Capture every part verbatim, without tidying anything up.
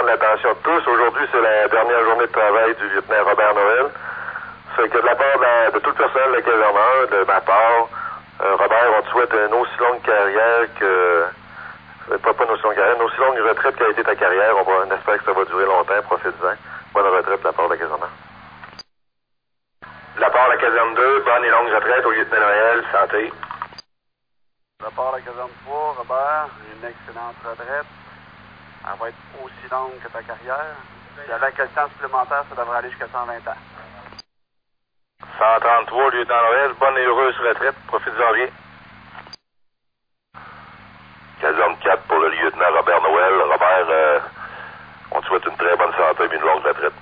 prendre l'attention de tous. Aujourd'hui, c'est la dernière journée de travail du lieutenant Robert Noël. C'est que de la part de, la, de tout le personnel de caserneur, de ma part, euh, Robert, on te souhaite une aussi longue carrière que... Pas, pas une aussi longue carrière, une aussi longue retraite qu'a été ta carrière. On, va, on espère que ça va durer longtemps, profite-en. Bonne retraite de la part de la caserneur. De la part de la caserne deux, bonne et longue retraite au lieutenant Noël, santé. De la part de la caserne trois, Robert, une excellente retraite. Elle va être aussi longue que ta carrière. Puis avec le temps supplémentaire, ça devrait aller jusqu'à cent vingt ans. cent trente-trois, lieutenant Noël, bonne et heureuse retraite, profite-en bien. Caserne quatre pour le lieutenant Robert Noël. Robert, euh, on te souhaite une très bonne santé et une longue retraite.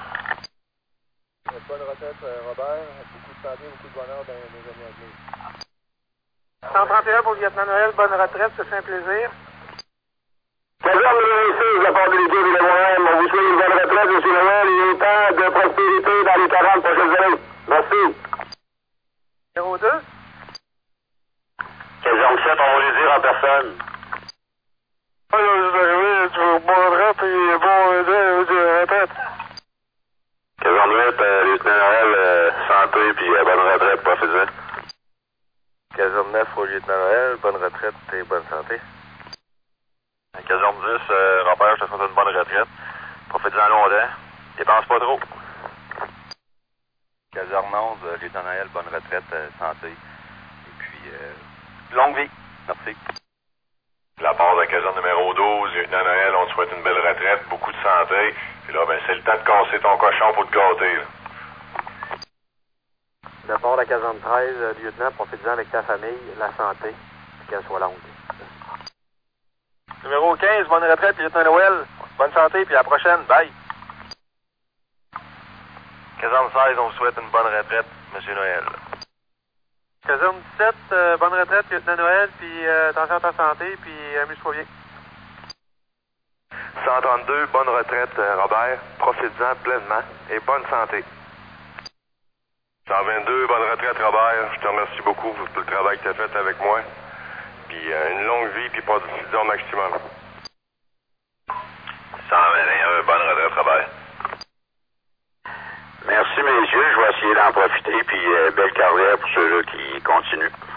Bonne retraite, Robert. Beaucoup de santé, beaucoup de bonheur dans les années à venir. cent trente et un pour le lieutenant Noël, bonne retraite, c'est un plaisir. Caserne numéro six, de la part de l'équipe de Montréal, on vous souhaite une bonne retraite, M. Noël, et autant de prospérité dans les quarante prochaines années. Merci. Numéro deux. Caserne sept, on va les dire en personne. Oui, je suis arrivé, tu veux bonne retraite et bon retraite. Caserne huit, euh, lieutenant Noël, euh, santé, puis euh, bonne retraite, profite-en. Caserne neuf au lieutenant Noël, bonne retraite et bonne santé. Caserne dix, euh, Robert, je te souhaite une bonne retraite. Profite-en longtemps. Dépense pas trop. Caserne onze, euh, lieutenant Noël, bonne retraite, euh, santé. Et puis, euh, longue vie. Merci. De la part de la caserne numéro douze, lieutenant Noël, on te souhaite une belle retraite, beaucoup de santé. Puis là, ben, c'est le temps de casser ton cochon pour te gâter, là. De la part de la caserne treize, euh, lieutenant, profite-en avec ta famille, la santé, et qu'elle soit longue. Numéro quinze, bonne retraite, lieutenant Noël. Bonne santé, puis à la prochaine. Bye. Caserne seize, on vous souhaite une bonne retraite, M. Noël. Caserne dix-sept, euh, bonne retraite, lieutenant Noël, puis euh, attention à ta santé, puis amuse-toi bien. cent trente-deux, bonne retraite, Robert. Profite-en pleinement et bonne santé. cent vingt-deux, bonne retraite, Robert. Je te remercie beaucoup pour le travail que tu as fait avec moi. Puis euh, une longue vie, puis pas de six heures maximum. cent vingt et un, bonne retraite, Robert. Merci, messieurs. Je vais essayer d'en profiter, puis euh, belle carrière pour ceux-là qui continuent.